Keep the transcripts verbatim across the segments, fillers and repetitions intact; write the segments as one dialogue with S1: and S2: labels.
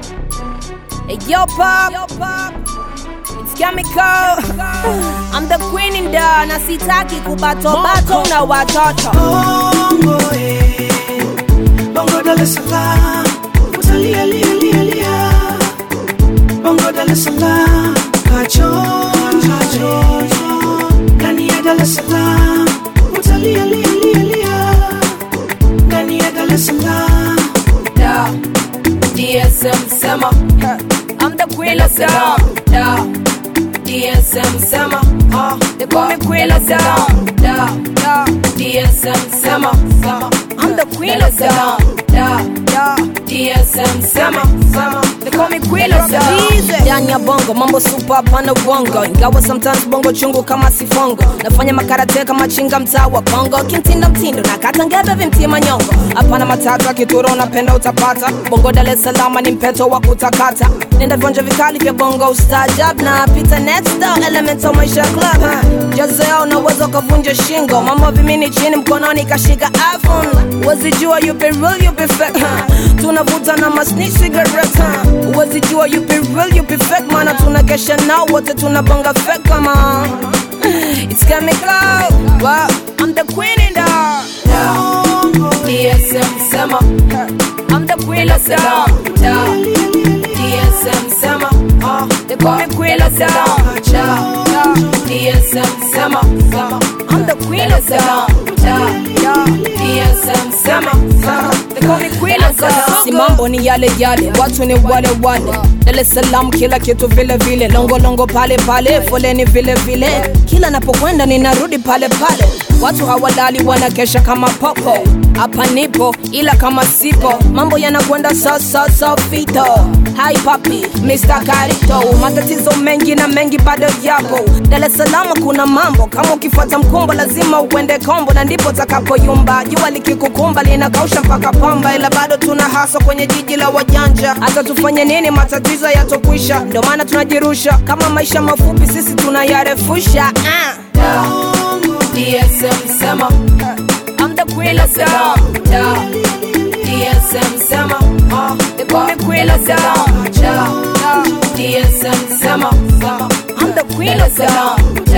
S1: Hey, yo, Pop. It's chemical. I'm the queen in the na sitaki kubato bato na watoto.
S2: Bongo eh, Bongo Dar es Salaam, utalia lia lia lia. Bongo Dar es Salaam, kachon kachon. Ndani ya Dar es Salaam, utalia lia lia lia. Ndani ya Dar es Salaam,
S1: Da D S M Sema. I'm the queen of Salaam. Da D S M Sema. Uh, they call me queen of Salaam. Da da D S M Sema. I'm the queen of Salaam. Da da D S M Sema. They call me queen of Salaam. Ndani ya bongo mambo super pana uongo. Ingawa sometimes bongo chungu kama sifongo. Nafanya makarate kama chinga mtaa wa Kongo. Kintinda mtindo na kata ngebe vimtie manyongo. Hapana matata kituro unapenda utapata. Bongo Dar es Salaam ni mpeto wa kutakata. Nenda vionjo vikali vya bongo ustajab. Na pita next door elemental maisha club. Jazeo na uwezo kavunja shingo. Mambo vimini chini mkononi kashika iPhone. Wazijua you be real you be fake. Tunavuta na masnitch cigarette. Wazijua you be real you be fake. Mana tunakesha nao wote tunabonga fake kama. It's chemical. Wow, I'm the queen in the D S M Sema. I'm the queen of Salaam. D S M Sema. Uh, they call me queen of Salaam. D S M Sema. I'm the queen of Salaam. D S M Sema. They call me queen of Salaam. Si mambo ni yale yale, watu ni wale wale. Dar es Salaam kila kitu vile vile. Longo longo pale pale, foleni vile vile. Kila napokwenda ninarudi pale pale. Watu hawalali wanakesha kama popo. Hapa nipo ila kama sipo. Mambo yanakwenda so so so fito. Hi papi, Mister Carito. Matatizo mengi na mengi bado yapo. Dar es Salaam kuna mambo. Kama ukifuata mkumbo lazima uende kombo. Na ndipo takapoyumba. Jua likikukumba linakausha mpaka pamba. Ila bado tuna haso kwenye jiji la wajanja. Hata tufanye nini matatizo yatokwisha. Ndio maana tunajirusha. Kama maisha mafupi sisi tunayarefusha. Ah. D S M Sema. I'm the queen of Salaam. D S M Sema. Uh, they call me queen of Salaam. D S M Sema. I'm the queen of Salaam.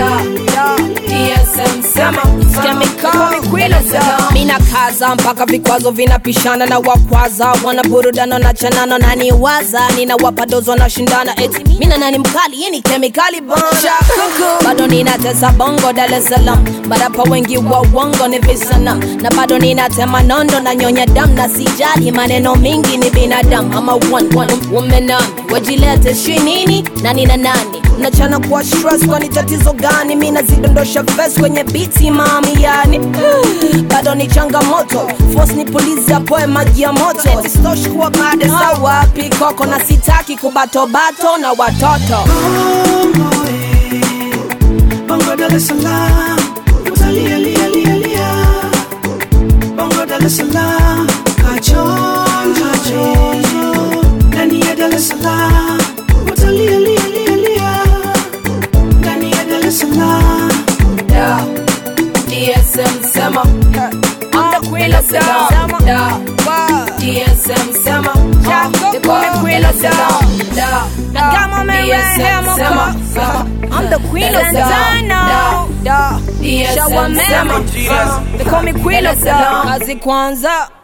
S1: D S M Sema. Chemical. Me queen of Salaam. Mina kaza mpaka vikwazo vinapishana na wakwaza. Wana burudana na chanano na niwaza. Nina wapadozo na shindana eti mina nani mkali yeni chemicali banda. Bado nina tesa bongo Dar es Salaam. Marapa wengi wa wongo ni visana. Na bado nina tema nondo na nyonya damu. Na sijali maneno mingi ni binadamu. I'm a one one woman nami. Wajilete shinini na nina nani. Nachana kwa stress kwa ni tatizo gani. Mina zidondosha vest kwenye biti mami yani. Bado ni changamoto. Force ni polisi apoe maji ya moto. Eti stosh kuwa bade sawa pikoko. Na sitaki kubato bato na watoto.
S2: Bongo eh, Bongo Dar es Salaam, utalia lia lia lia. Bongo Dar es Salaam, kachon kachon. Ndani ya Dar es Salaam, utalia lia lia lia. Ndani ya Dar es Salaam,
S1: Da D S M Sema. I'm the queen of Salaam. Da D S M Sema. They call me queen of Salaam. Da D S M Sema. I'm the queen of Salaam. Da D S M Sema. They call me queen of Salaam. Kazi kwanza.